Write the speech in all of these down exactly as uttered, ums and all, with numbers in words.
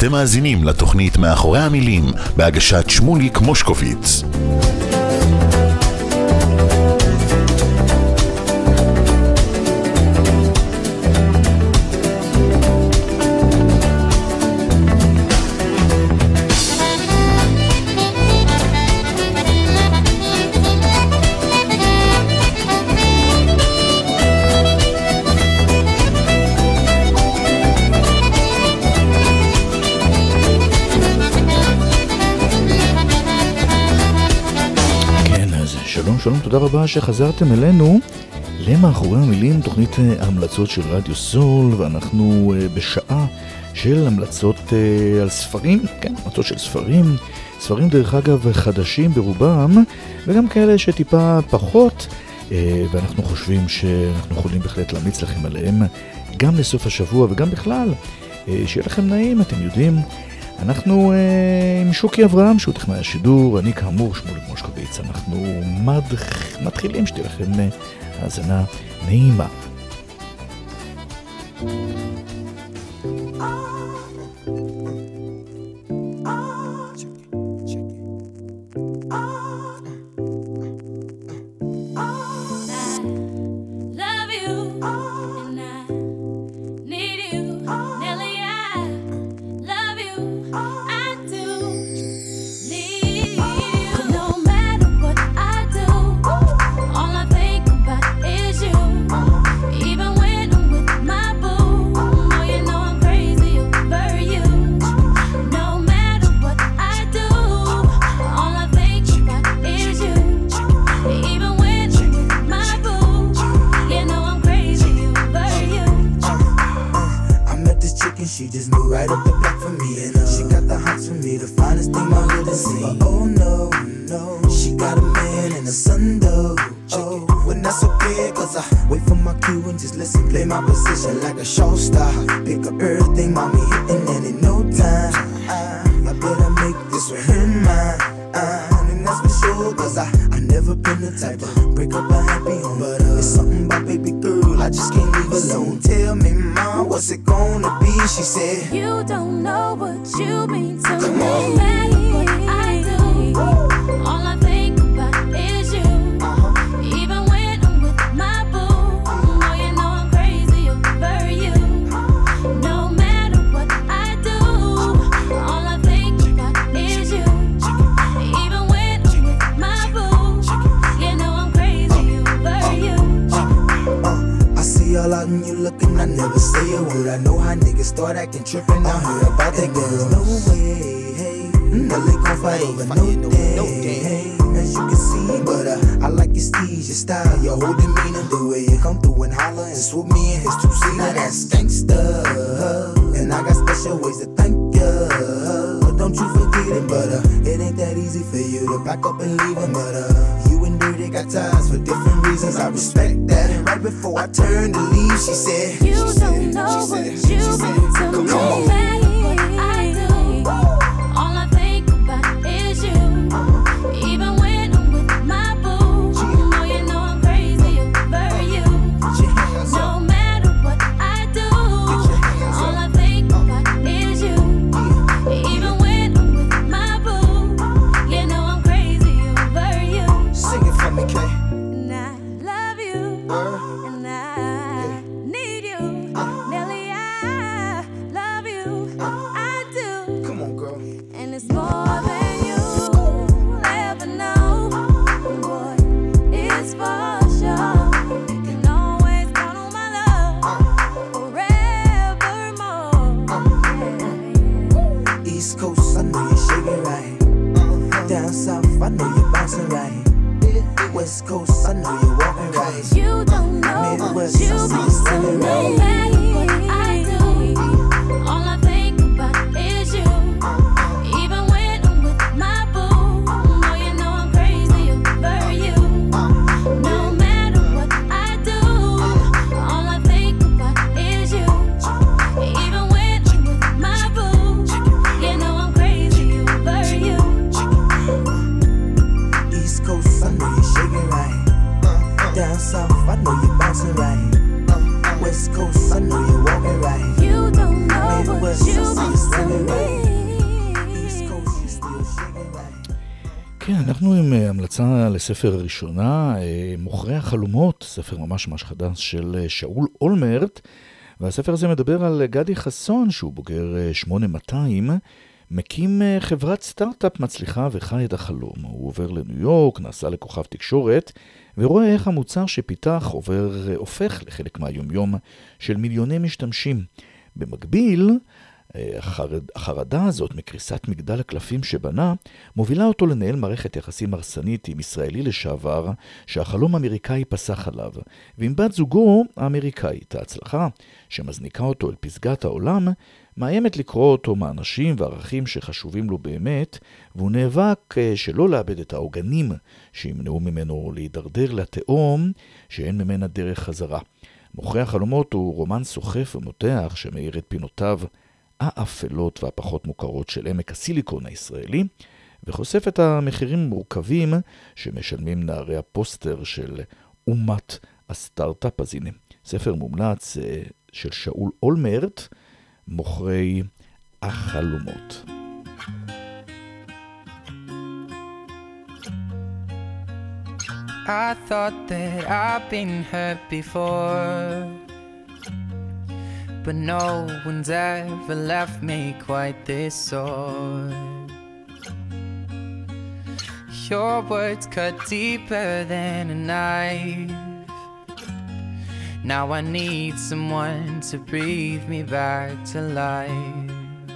אתם מאזינים לתוכנית מאחורי המילים בהגשת שמוליק מושקוביץ. שלום, תודה רבה שחזרתם אלינו למאחורי המילים, תוכנית ההמלצות של רדיו סול, ואנחנו בשעה של המלצות על ספרים, כן, המלצות של ספרים, ספרים דרך אגב חדשים ברובם, וגם כאלה שטיפה פחות, ואנחנו חושבים שאנחנו יכולים בהחלט להמליץ לכם עליהם, גם לסוף השבוע וגם בכלל, שיהיה לכם נעים, אתם יודעים. אנחנו אה, עם שוקי אברהם, שהוא טכנאי השידור, אני כאמור שמוליק מושקוביץ, אנחנו מד... מתחילים שתהיה לכם אה, האזנה נעימה. And I need you, Nelly. I כן, אנחנו עם המלצה לספר הראשונה, מוכרי החלומות, ספר ממש ממש חדש של שאול אולמרט, והספר הזה מדבר על גדי חסון, שהוא בוגר שמונה מאתיים, מקים חברת סטארט-אפ מצליחה וחי את החלום. הוא עובר לניו יורק, נסע לכוכב תקשורת, ורואה איך המוצר שפיתח עובר, הופך לחלק מהיומיום של מיליוני משתמשים. במקביל, החרד, החרדה הזאת מקריסת מגדל הקלפים שבנה, מובילה אותו לנהל מערכת יחסים הרסנית עם ישראלי לשעבר, שהחלום האמריקאי פסח עליו, ועם בת זוגו האמריקאית. ההצלחה שמזניקה אותו אל פסגת העולם, מאיימת לקרוא אותו מאנשים וערכים שחשובים לו באמת, והוא נאבק שלא לאבד את העוגנים שימנעו ממנו להידרדר לתהום שאין ממנה דרך חזרה. מוכרי החלומות הוא רומן סוחף ומותח שמאיר את פינותיו האפלות והפחות מוכרות של עמק הסיליקון הישראלי, וחושף את המחירים המורכבים שמשלמים נערי הפוסטר של אומת הסטארט-אפ. אז הנה, ספר מומלץ של שאול אולמרט, מוכרי החלומות. I thought that I've been hurt before, but no one's ever left me quite this sore. Your words cut deeper than a knife. Now I need someone to breathe me back to life.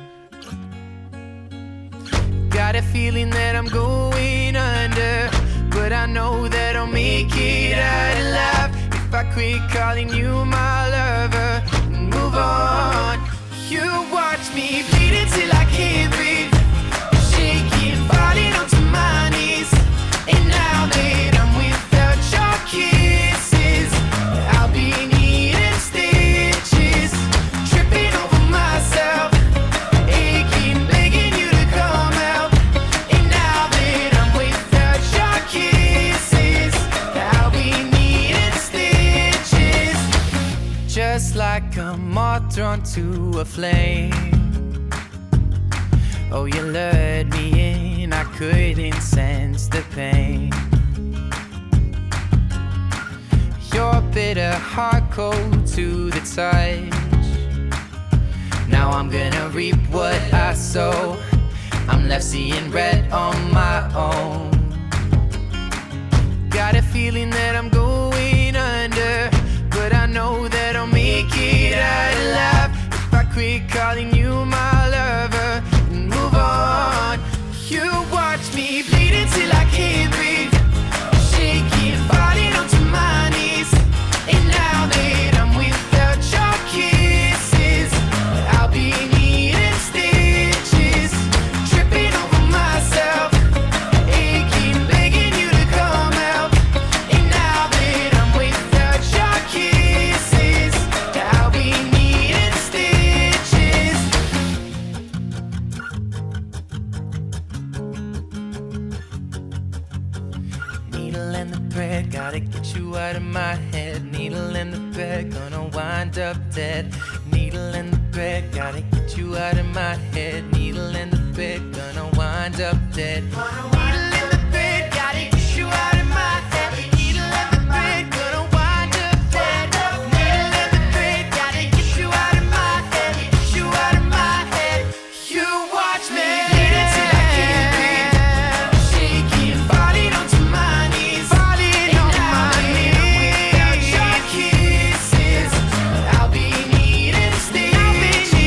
Got a feeling that I'm going under, but I know that I'll make it out alive if I quit calling you my lover and move on. You watch me bleeding till I can't breathe, shaking, falling onto my knees. And now that I'm without your kisses, I'll be needing stitches, tripping over myself, aching, begging you to come out. And now that I'm without your kisses, I'll be needing stitches, just like a moth drawn to a flame. Oh, you lured me in, I couldn't sense the pain. Your bitter heart cold to the touch. Now I'm gonna reap what I sow. I'm left seeing red on my own. Got a feeling that I'm going under, but I know that I'll make it out alive if I quit calling you my lover and move on. You watch me bleeding till I can't breathe, shaking, falling onto my knees. And now that I'm without your kisses, I'll be needing stitches, tripping over myself, aching, begging you to come out. And now that I'm without your kisses, I'll be needing stitches. Needle and the thread, gotta get you out of my head. Needle and the thread, gonna wind up dead. Needle and the thread, gotta get you out of my head. Needle and the thread, gonna wind up dead. Needle and the thread, gotta get you out of my head. Needle and the thread, gonna wind up dead. Needle and the thread, gotta get you out of my head. Get you out of my head. You watch me bleeding till I can't breathe, shaking, falling onto my knees. Falling on my knees. Without your kisses, I'll be needing stitches,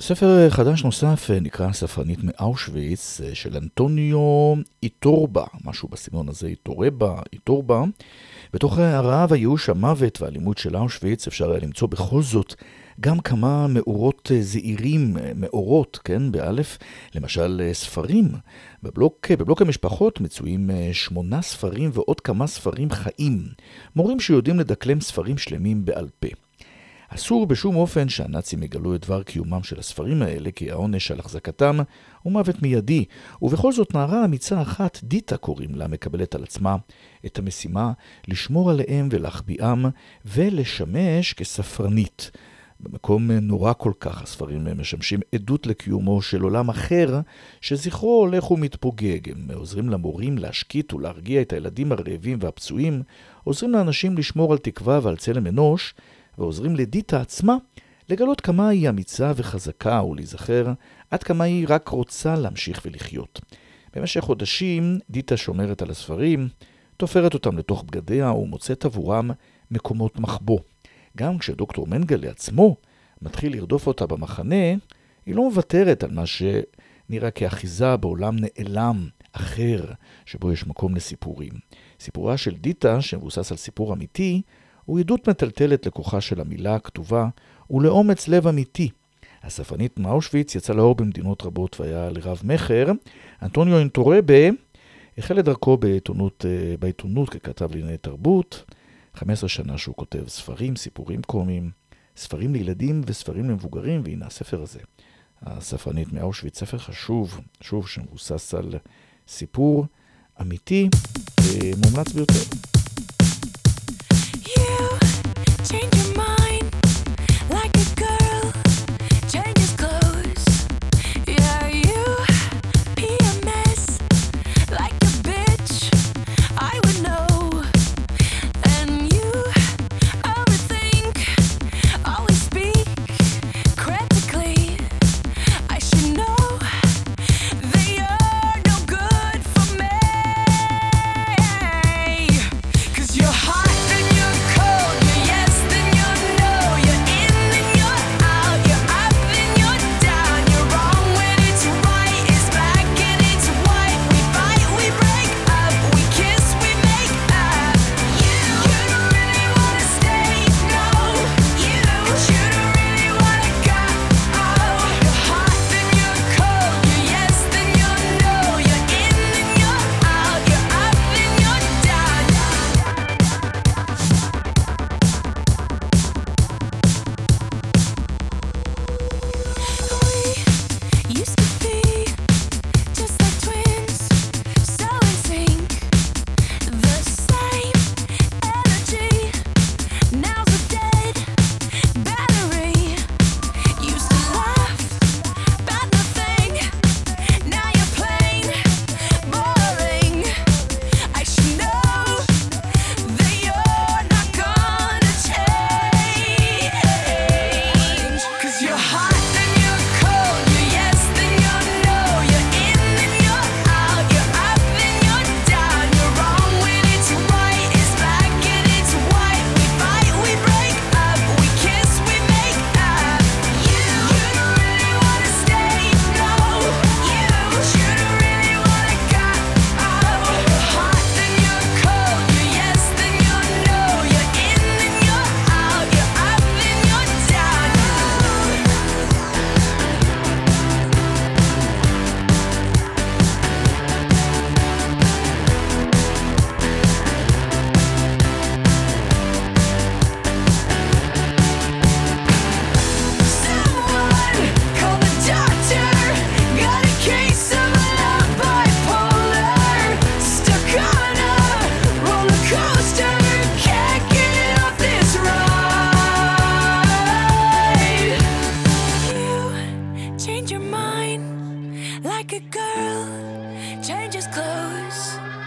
ספר חדש נוסף נקרא ספרנית מאושוויץ של אנטוניו איטורבה, משהו בסגנון הזה, איטורבה, איטורבה. בתוך הרעב, הייאוש, המוות והאלימות של אושוויץ אפשר היה למצוא בכל זאת גם כמה מאורות זעירים, מאורות, כן, באלף, למשל ספרים. בבלוק, בבלוק המשפחות מצויים שמונה ספרים ועוד כמה ספרים חיים, מורים שיודעים לדקלם ספרים שלמים בעל פה. אסור בשום אופן שהנאצים יגלו את דבר קיומם של הספרים האלה, כי העונש על החזקתם הוא מוות מיידי, ובכל זאת נערה אמיצה אחת, דיטה קוראים לה, מקבלת על עצמה את המשימה לשמור עליהם ולהחביאם ולשמש כספרנית. במקום נורא כל כך הספרים משמשים עדות לקיומו של עולם אחר שזכרו הולך ומתפוגג. הם עוזרים למורים להשקיט ולהרגיע את הילדים הרעבים והפצועים, עוזרים לאנשים לשמור על תקווה ועל צלם אנוש, ועוזרים לדיטה עצמה לגלות כמה היא אמיצה וחזקה ולהיזכר עד כמה היא רק רוצה להמשיך ולחיות. במשך חודשים דיטה שומרת על הספרים, תופרת אותם לתוך בגדיה ומוצאת עבורם מקומות מחבוא. גם כשדוקטור מנגלה עצמו מתחיל לרדוף אותה במחנה, היא לא מוותרת על מה שנראה כאחיזה בעולם נעלם אחר, שבו יש מקום לסיפורים. סיפורה של דיטה, שמבוסס על סיפור אמיתי, הוא עדות מטלטלת לכוחה של המילה הכתובה ולאומץ לב אמיתי. הספרנית מאושוויץ יצא לאור במדינות רבות והיה לרב מחר. אנטוניו איטורבה החל את דרכו בעיתונות, בעיתונות ככתב לענייני תרבות. חמש עשרה שנה שהוא כותב ספרים, סיפורים קומיים, ספרים לילדים וספרים למבוגרים, והנה הספר הזה, הספרנית מאושוויץ, ספר חשוב, שוב שמבוסס על סיפור אמיתי ומומלץ ביותר. Change your mind like a girl changes clothes. Yeah, you be a mess like a bitch. I would know. And you overthink, always speak critically. I should know that you're no good for me. 'Cause you're hot and you're cold. Yes, then you know you're in and you're out, you're up and you're down, you're wrong when it's right, it's black and it's white, we fight, we break up, we kiss, we make up. You, you don't really wanna stay, no, you, you don't really wanna go. Oh, you're hot then you're cold, you're yes then you know, you're in and you're out, you're up and you're down. We used to be just like twins, so in sync, the same energy. Now's a dead battery. Used to laugh about nothing, now you're plain boring. I should know that you're not gonna change. 'Cause you're hot then you're cold, you're yes then you know, you're in and you're out, you're up and you're down, you're wrong when it's right, it's black and it's white, we fight, we break up, we kiss, we make up. You, you don't really wanna stay, no, you, you don't really wanna go. Oh, you're hot then you're cold, you're yes then you know, you're in and you're out, you're up and you're down. Someone call the doctor. Got a case of love bipolar. Stuck on a roller coaster. Can't get off this ride. You change your mind like a girl changes clothes.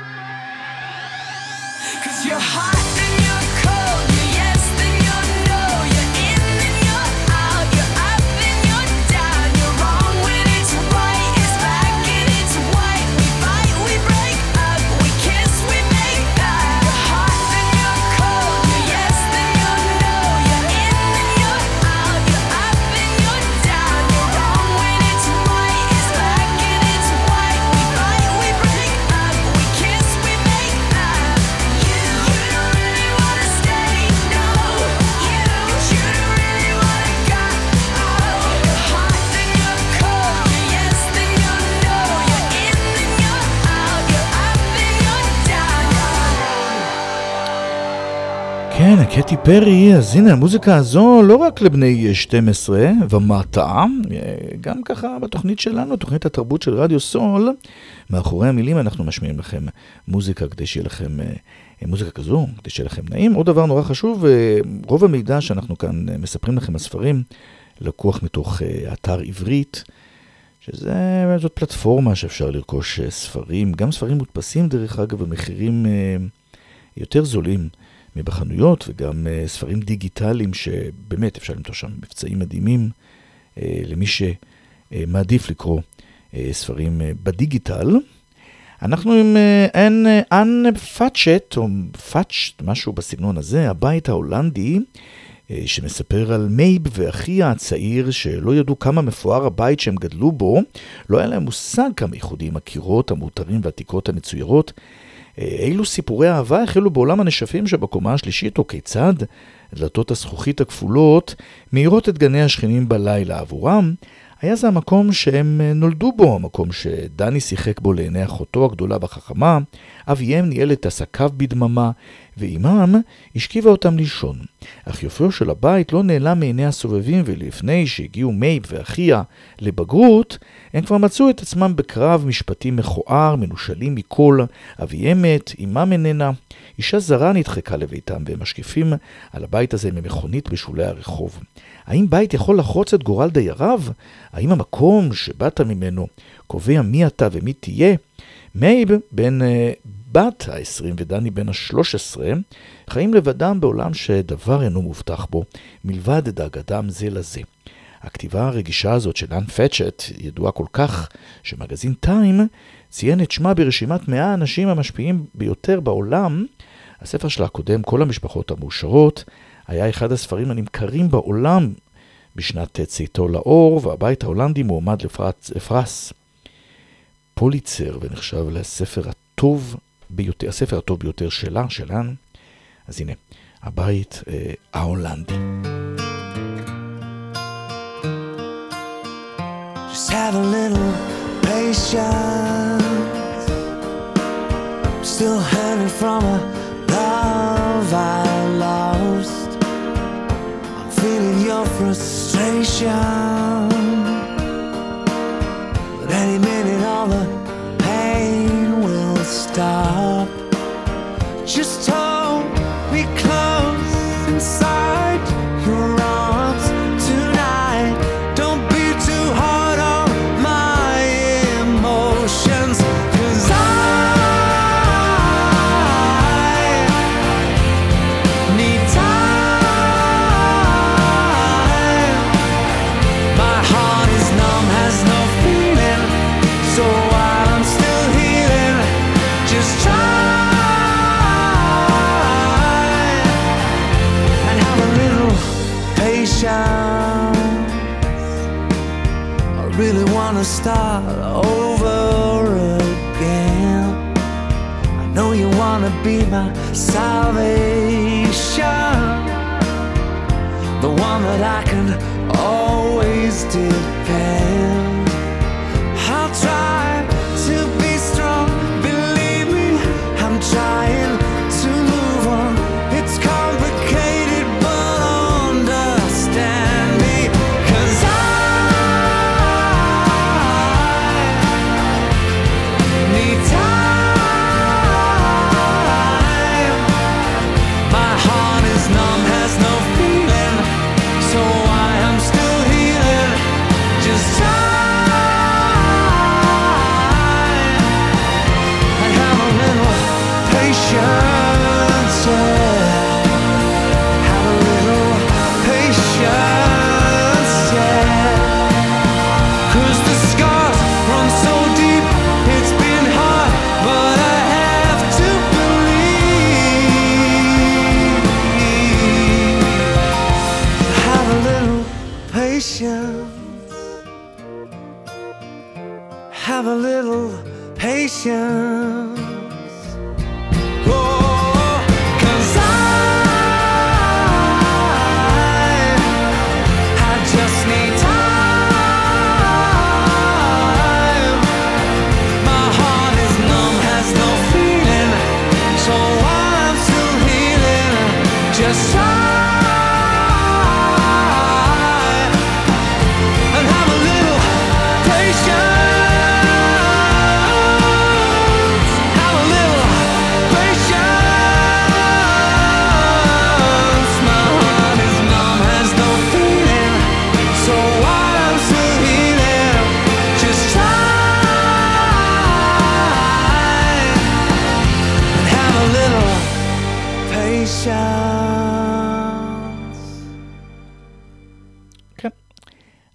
'Cause you're hot and you're cold, you're yes then you know, you're in and you're out, you're up and you're down, you're wrong when it's right, it's black and it's white, we fight, we break up, we kiss, we make up. You're hot then you're cold, you're yes then you know, you're in and you're out, you're up and you're down, you're wrong כן, קטי פרי, אז הנה המוזיקה הזו לא רק לבני שתים עשרה ומטה, גם ככה בתוכנית שלנו, תוכנית התרבות של רדיו סול, מאחורי המילים אנחנו משמיעים לכם מוזיקה כדי שיהיה לכם, מוזיקה כזו, כדי שיהיה לכם נעים. עוד דבר נורא חשוב, רוב המידע שאנחנו כאן מספרים לכם הספרים, לקוח מתוך אתר עברית, שזאת פלטפורמה שאפשר לרכוש ספרים, גם ספרים מודפסים דרך אגב במחירים יותר זולים מבחנויות, וגם ספרים דיגיטליים שבאמת אפשר למצוא שם מבצעים מדהימים למי שמעדיף לקרוא ספרים בדיגיטל. אנחנו עם אנ, אנ פאצ'ט, או פאצ'ט, משהו בסגנון הזה, הבית ההולנדי, שמספר על מייב ואחיה הצעיר שלא ידעו כמה מפואר הבית שהם גדלו בו, לא היה להם מושג כמה ייחודיים הקירות, המותרים והתקרות המצוירות. אילו סיפורי אהבה החלו בעולם הנשפים שבקומה השלישית, או כיצד דלתות הזכוכית הכפולות מאירות את גני השכנים בלילה עבורם. היה זה המקום שהם נולדו בו, המקום שדני שיחק בו לעיני אחותו הגדולה והחכמה, אביהם ניהל את עסקיו בדממה, ואימם השכיבה אותם לישון. אך יופיו של הבית לא נעלם מעיני הסובבים, ולפני שהגיעו מייב ואחיה לבגרות, הם כבר מצאו את עצמם בקרב משפטי מכוער, מנושלים מכל. אביהם מת, אימם איננה, אישה זרה נדחקה לביתם, והם משקיפים על הבית הזה ממכונית בשולי הרחוב. האם בית יכול לחרוץ את גורל דייריו? האם המקום שבאת ממנו קובע מי אתה ומי תהיה? מייב בן בת ה-עשרים ודני בן ה-שלוש עשרה חיים לבדם בעולם שדבר אינו מובטח בו, מלבד דאגתם זה לזה. הכתיבה הרגישה הזאת של אנ פאצ'ט ידועה כל כך שמגזין טיים ציין את שמה ברשימת מאה האנשים המשפיעים ביותר בעולם. הספר שלה הקודם, כל המשפחות המאושרות, היה אחד הספרים הנמכרים בעולם בשנת צאתו לאור, והבית ההולנדי מועמד לפרס, לפרס פוליצר ונחשב לספר הטוב ביותר, הספר הטוב ביותר שלה, שלן. אז הנה, הבית אה, ההולנדי. Just have a little patience. I'm still hanging from a love I lost. I'm feeling your frustration. But any minute all the pain will stop. Just hold me close inside your arms tonight. Don't be too hard on my emotions, 'cause I need time. My heart is numb, has no feeling, so while I'm still healing, just try and have a little patience. I really want to start over again. I know you want to be my salvation, the one that I can always depend. I'll try to be strong, believe me, I'm trying to move on. It's complicated, but understand me, 'cause I need time. My heart is numb, has no feeling, so I am still healing. Just time and have a little patience, yeah. Have a little patience, yeah. 'Cause the scars run so deep, it's been hard, but I have to believe. Have a little patience. Have a little patience. Oh, 'cause I, I just need time. My heart is numb, has no feeling, so I'm still healing. Just try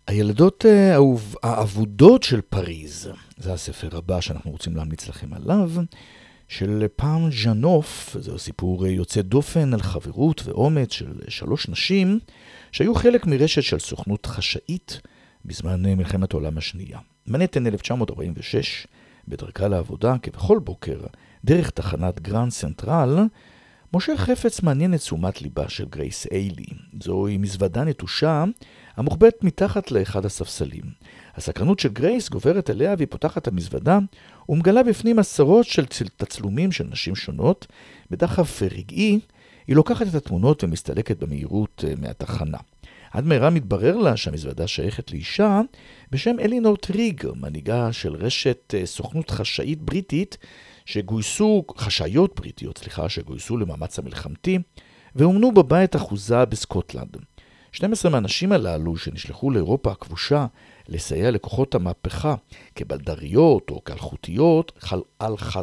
הילדות האהוב- האבודות של פריז, זה הספר הבא שאנחנו רוצים להמליץ לכם עליו, של פאם ז'אנוף. זהו סיפור יוצא דופן על חברות ואומץ של שלוש נשים שהיו חלק מרשת של סוכנות חשאית בזמן מלחמת העולם השנייה. מנהטן אלף תשע מאות ארבעים ושש, בדרכה לעבודה כבכל בוקר דרך תחנת גרנד סנטרל, מושך חפץ מעניין את תשומת ליבה של גרייס איילי. זוהי מזוודה נטושה המוחבאת מתחת לאחד הספסלים. הסקרנות של גרייס גוברת אליה והיא פותחת את המזוודה ומגלה בפנים עשרות של תצלומים של נשים שונות. בדחף רגעי היא לוקחת את התמונות ומסתלקת במהירות מהתחנה. עד מהרה מתברר לה שהמזוודה שייכת לאישה בשם אלינור טריג, מנהיגה של רשת סוכנות חשאית בריטית שגויסו, חשאיות בריטיות, סליחה, שגויסו למאמץ המלחמתי והומנו בבית אחוזה בסקוטלנד. שנים עשר מהנשים הללו שנשלחו לאירופה הכבושה לסייע לכוחות המהפכה כבלדריות או כאלחוטיות, חל... אלח...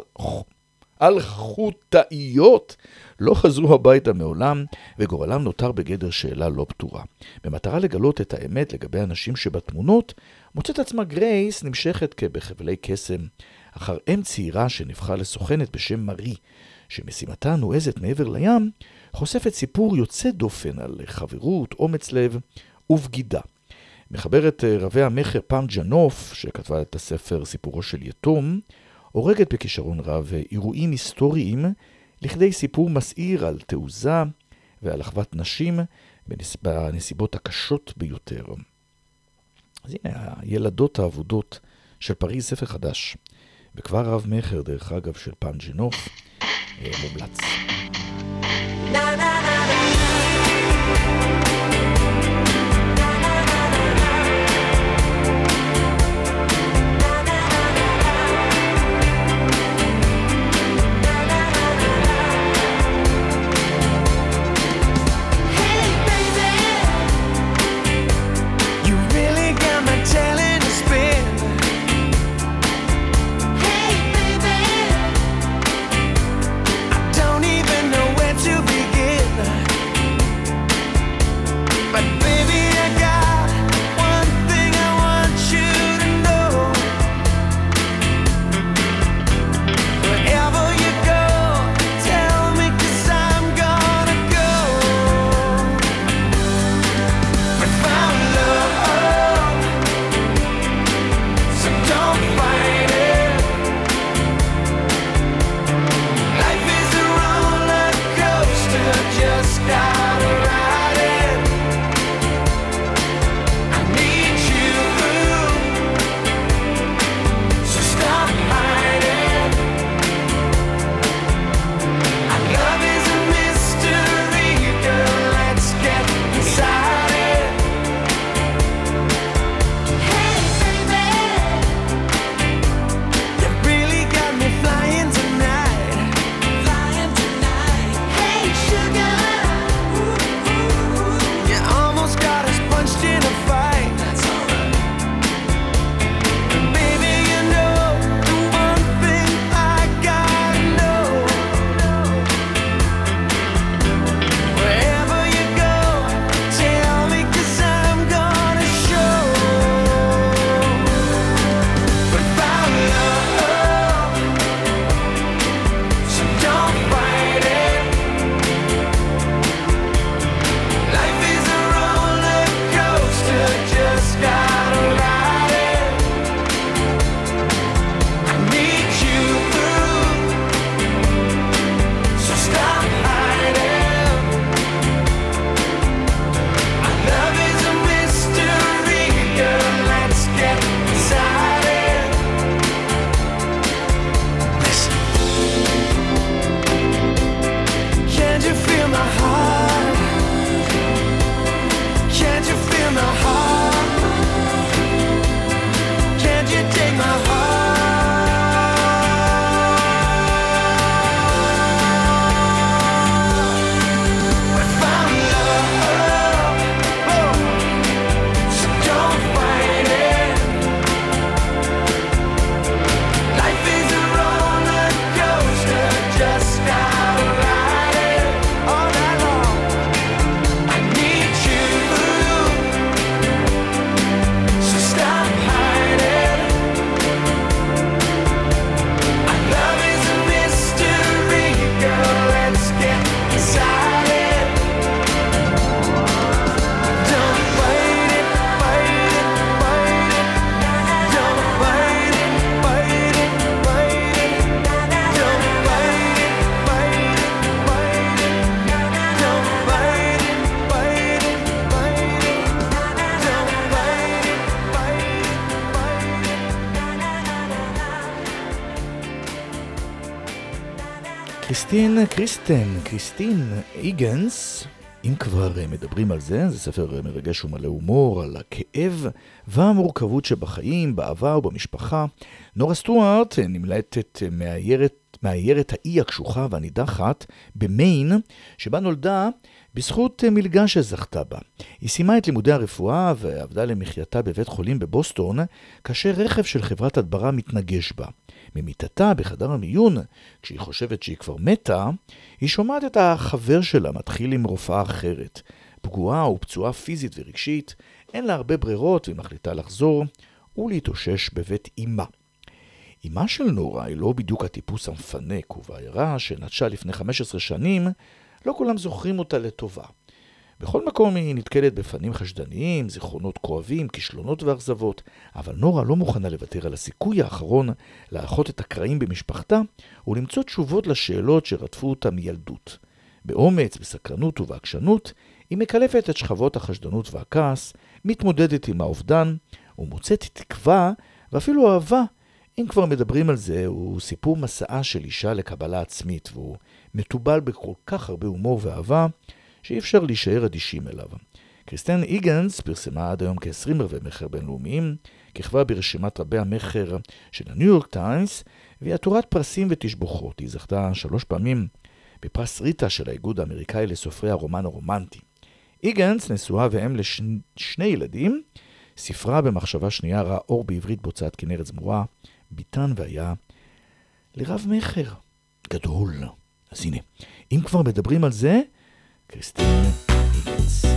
אלחוטאיות, לא חזרו הביתה מעולם וגורלם נותר בגדר שאלה לא פתורה. במטרה לגלות את האמת לגבי אנשים שבתמונות, מוצאת עצמה גרייס נמשכת כבחבלי קסם אחר אם צעירה שנבחה לסוכנת בשם מרי, שמשימתה נועזת מעבר לים, חושפת סיפור יוצא דופן על חברות, אומץ לב ובגידה. מחברת רבי המחר פאם ז'אנוף, שכתבה את הספר סיפורו של יתום, הורגת בכישרון רב אירועים היסטוריים לכדי סיפור מסעיר על תעוזה ועל אחוות נשים בנסיבות הקשות ביותר. אז הנה, הילדות האבודות של פריז, ספר חדש, וכבר רב מחר, דרך אגב, של פאם ז'אנוף, מומלץ. Don't even know where to begin. קריסטין, קריסטן, קריסטין איגנס, אם כבר מדברים על זה, זה ספר מרגש ומלא הומור על הכאב והמורכבות שבחיים, באהבה ובמשפחה. נורה סטוארט נמלטת מהעיירת, מהעיירת האי הקשוחה והנידחת במיין, שבה נולדה בזכות מלגה שזכתה בה. היא סיימה את לימודי הרפואה ועבדה למחייתה בבית חולים בבוסטון, כאשר רכב של חברת הדברה מתנגש בה. ממיטתה בחדר המיון, כשהיא חושבת שהיא כבר מתה, היא שומעת את החבר שלה מתחיל עם רופאה אחרת. פגועה ופצועה פיזית ורגשית, אין לה הרבה ברירות והיא מחליטה לחזור ולהתאושש בבית אימה. אימה של נורה היא לא בדיוק הטיפוס המפנק, ובעיירה שנטשה לפני חמש עשרה שנים, לא כולם זוכרים אותה לטובה. בכל מקום היא נתקלת בפנים חשדניים, זיכרונות כואבים, כישלונות ואכזבות, אבל נורה לא מוכנה לוותר על הסיכוי האחרון לאחות את הקרעים במשפחתה ולמצוא תשובות לשאלות שרדפו אותה מילדות. באומץ, בסקרנות ובעקשנות, היא מקלפת את שכבות החשדנות והכעס, מתמודדת עם האובדן ומוצאת תקווה ואפילו אהבה. אם כבר מדברים על זה, הוא סיפור מסעה של אישה לקבלה עצמית, והוא מטובל בכל כך הרבה הומור ואהבה, שאי אפשר להישאר אדישים אליו. קריסטין איגנס פרסמה עד היום כ-עשרים רבי מחר בינלאומיים, ככבה ברשימת רבי המחר של הניו יורק טיימס, והיא עטורת פרסים ותשבוכות. היא זכתה שלוש פעמים בפרס ריטה של האיגוד האמריקאי לסופרי הרומן הרומנטי. איגנס נשואה ואם לשני לש... ילדים, ספרה במחשבה שנייה ראה אור בעברית בהוצאת כנרת זמורה, ביטן והיה לרב מחר גדול. אז הנה, אם כבר מדברים על זה, קריסטין איגנס.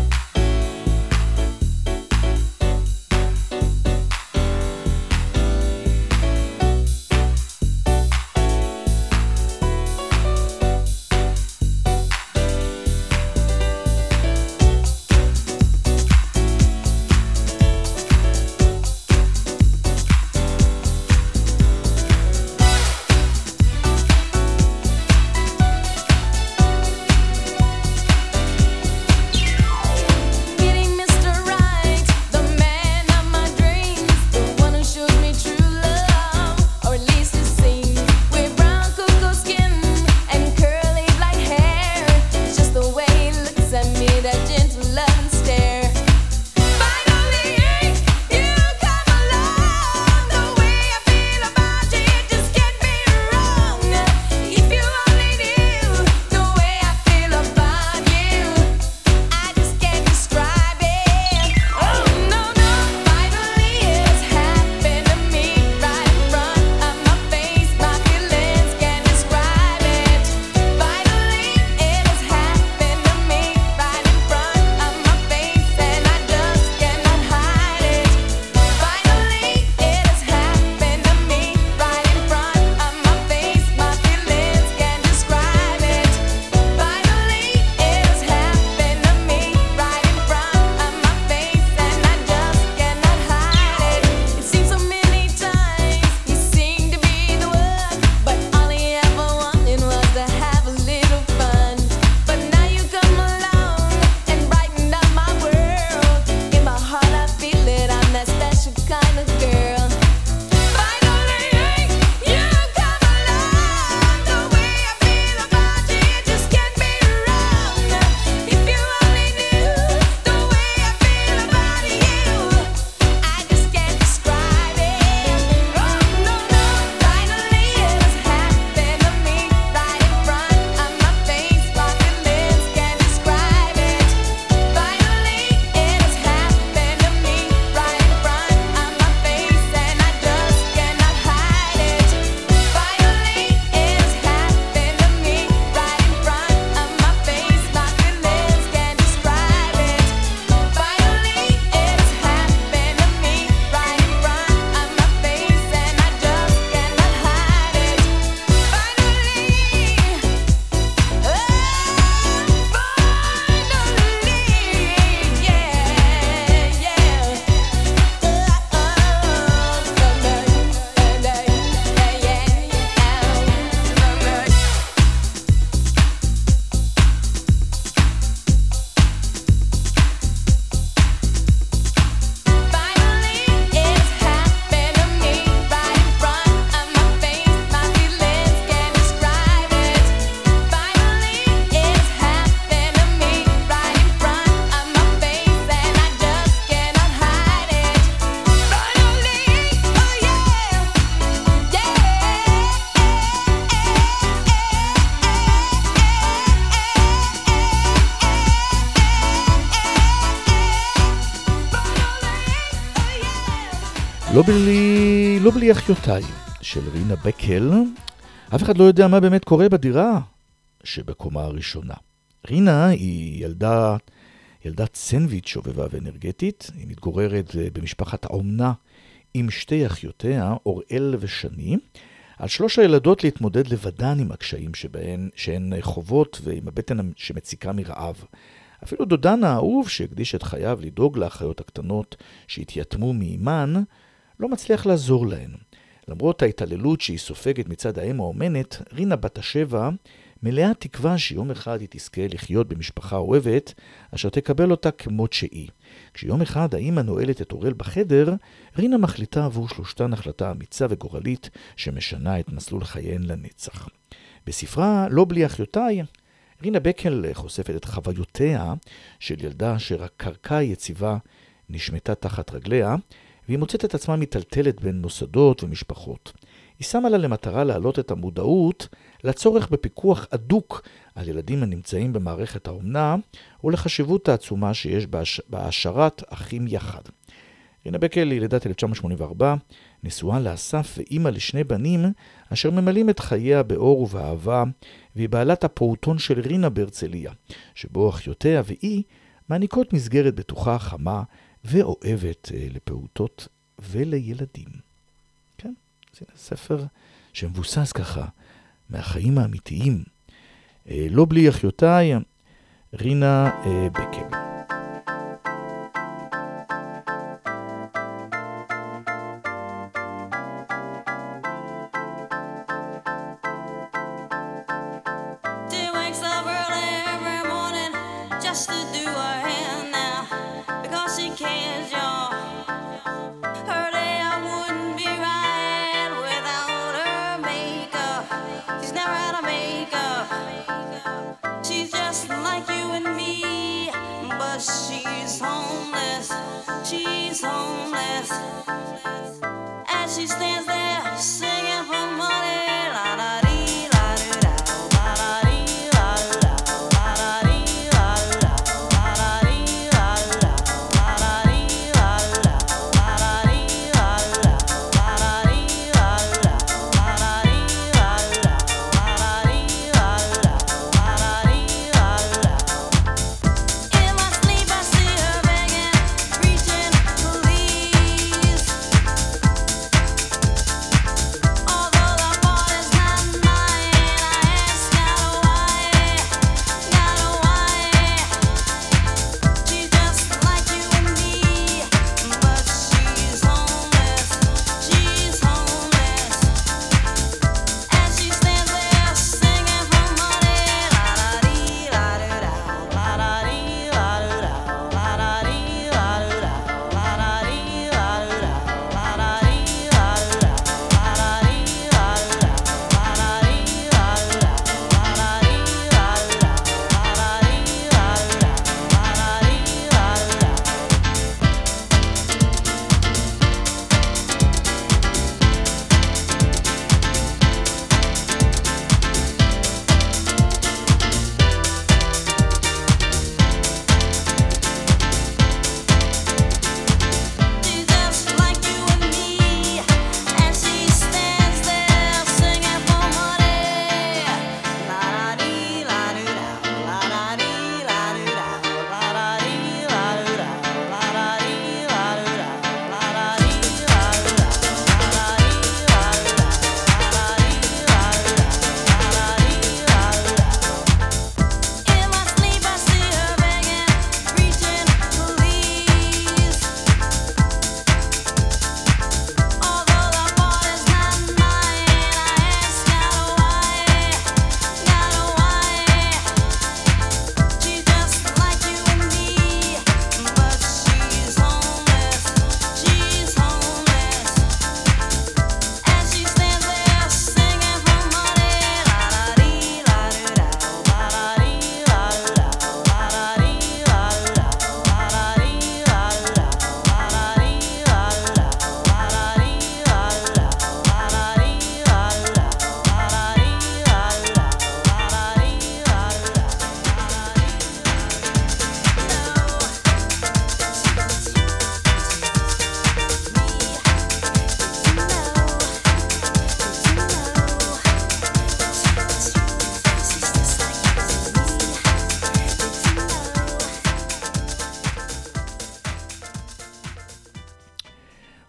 לא בלי, לא בלי אחיותיי של רינה בקל. אף אחד לא יודע מה באמת קורה בדירה שבקומה הראשונה. רינה היא ילדה, ילדת סנדוויץ' שובבה ואנרגטית. היא מתגוררת במשפחת האומנה עם שתי אחיותיה, אוראל ושני. על שלוש הילדות להתמודד לבדן עם הקשיים שבהן, שהן חוות ועם הבטן שמציקה מרעב. אפילו דודן האהוב שהקדיש את חייו לדאוג לאחיות הקטנות שהתייתמו מאימן, לא מצליח לעזור להן. למרות ההתעללות שהיא סופגת מצד האם האומנת, רינה בת השבע מלאה תקווה שיום אחד היא תזכה לחיות במשפחה אוהבת, אשר תקבל אותה כמות שהיא. כשיום אחד האמא נועלת את אוראל בחדר, רינה מחליטה עבור שלושתן החלטה אמיצה וגורלית שמשנה את מסלול חייהן לנצח. בספרה לא בלי אחיותיי, רינה בקל חושפת את חוויותיה של ילדה אשר הקרקע היציבה נשמטה תחת רגליה, והיא מוצאת את עצמה מטלטלת בין מוסדות ומשפחות. היא שמה לה למטרה להעלות את המודעות לצורך בפיקוח אדוק על ילדים הנמצאים במערכת האומנה, ולחשיבות העצומה שיש בהשארת אחים יחד. רינה בקל היא לידת אלף תשע מאות שמונים וארבע, נשואה לאסף ואימא לשני בנים, אשר ממלאים את חייה באור ובאהבה, והיא בעלת הפעוטון של רינה בהרצליה, שבו אחיותיה והיא מעניקות מסגרת בטוחה, חמה ואוהבת לפעוטות ולילדים. כן, זה ספר שמבוסס ככה מהחיים האמיתיים. לא בלי אחיותיי, רינה בקל.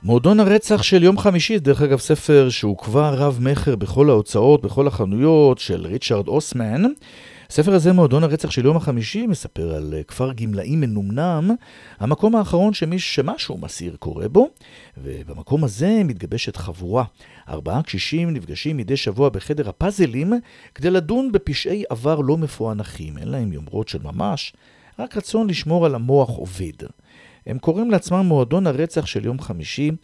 מועדון הרצח של יום חמישי, דרך אגב ספר שהוא כבר רב מחר בכל ההוצאות, בכל החנויות, של ריצ'רד אוסמן. הספר הזה, מועדון הרצח של יום החמישי, מספר על כפר גמלאים מנומנם, המקום האחרון שמי שמשהו מסעיר קורה בו, ובמקום הזה מתגבשת חבורה. ארבעה קשישים נפגשים מדי שבוע בחדר הפאזלים, כדי לדון בפשעי עבר לא מפוענחים. אין להם יומרות של ממש, רק רצון לשמור על המוח עובד. הם קוראים לעצמם מועדון הרצח של יום חמישי,